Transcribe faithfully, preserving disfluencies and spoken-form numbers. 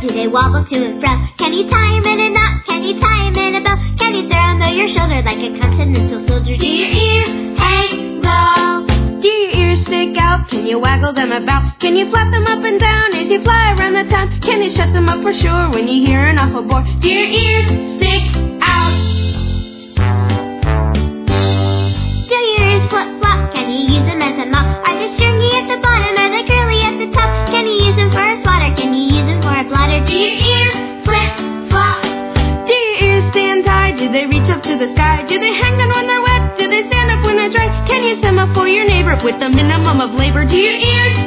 Do they wobble to and fro? Can you tie 'em in a knot? Can you tie 'em in a bow? Can you throw 'em over your shoulder like a continental soldier? Do your ears hang low? Do your ears stick out? Can you waggle them about? Can you flap them up and down as you fly around the town? Can you shut them up for sure when you hear an awful bore? Do your ears stick out? Do your ears flip-flop? Can you use them as a mop? Are they stringy at the bottom? Are they curly at the top? Can you use them for a swatter? Can you use them for a blotter? Do your ears flip-flop? Do your ears stand high? Do they reach up to the sky? Do they hang down when they're wet? Do they stand up when they're dry? Can you sum up for your neighbor with the minimum of labor? Do your ears